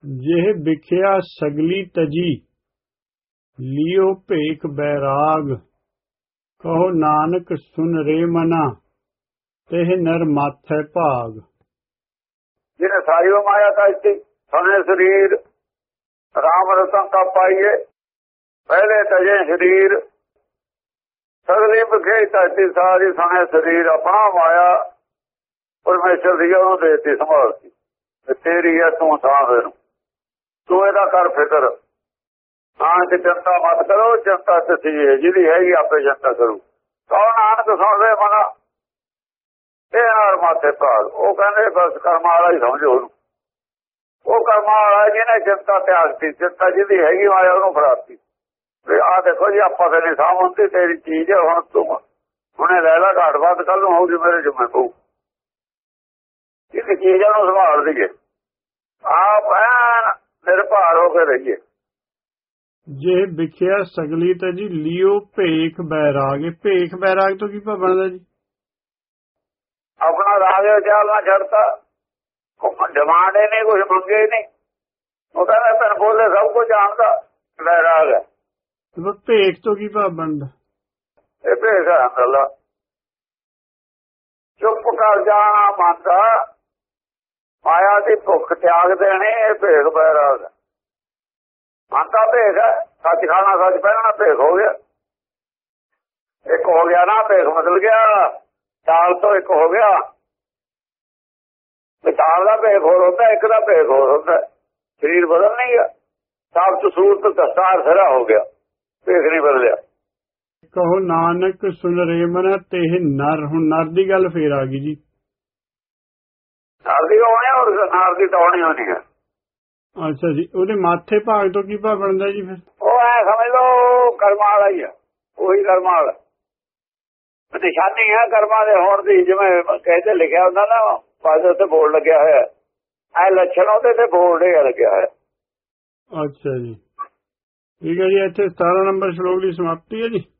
जेह बिख्या सगली तजी लियो भेख बैराग कहो नानक सुन रे मना तेह नर माथै भाग। जिन्हें सारी माया का सने शरीर राम रतन का पाइए पहले तजे शरीर सगली बिखे तजती सारी सने शरीर अपना माया परमेश्वर दी देती संभालती तेरी है तू सांभ तू एदा कर फिक्र नानक चिंता मत करो चिंता तिथी है जिहदी हैगी आपे चिंता करू कहो नानक सुन ले मना ये नार माथे भाग। वो कहते बस कर्मा वाला ही समझो वो कर्मा वाला जिन्हें चिंता त्यागती चिंता जिहदी हैगी माया उन्होंने फड़ाती आ देखो जी आपा तो नहीं साम होती तेरी चीज है हुण तू हुणे लै ला घाट बात कल नूं होगी मेरे जुम्मे पऊ एक चीज है संभाल दीजिए आप ऐन निर्भर होकर रहिए। जे बिख्या सगली तजी लियो भेख बैराग। भेख बैराग तो की बनता जी अपना राग ख्याल ना छड़ता डिमांड ही नहीं कुछ मंगे ही नहीं वो कहना तेन बोले सब कुछ जानता बैराग है भेख तो की बनता ये भेख है गला चुप कर जाना मानता माया की भुख त्याग देनी ये भेख बैराग है मानता भेख है सच खाना सच पहनना भेख हो गया एक हो गया ना भेख बदल गया चाल तो एक हो गया चाल का भेख होर होता एक का भेख होर होता शरीर बदल नहीं गया साफ सूरत दस्तार सिरा हो गया भेख नहीं बदलिया। कहो नानक सुन रे मना तेह नर हुण नर दी गल फिर आ गई जी नर दी होनी और नर दी तो होनी है। अच्छा जी ਉਹਦੇ माथे भाग तो की बनता जी फिर वो है समझ लो कर्मा वाला ही है वही कर्मा वाला निशानी है कर्मा दे होण दी जिवें कहते लिखिया हुंदा ना पासे उत्ते बोर्ड लग्या होया ऐ लक्षण ਉਹਦੇ ते बोर्ड ही लग्या होया। अच्छा जी ठीक है जी इत्थे 17 नंबर श्लोक की समाप्ति है जी।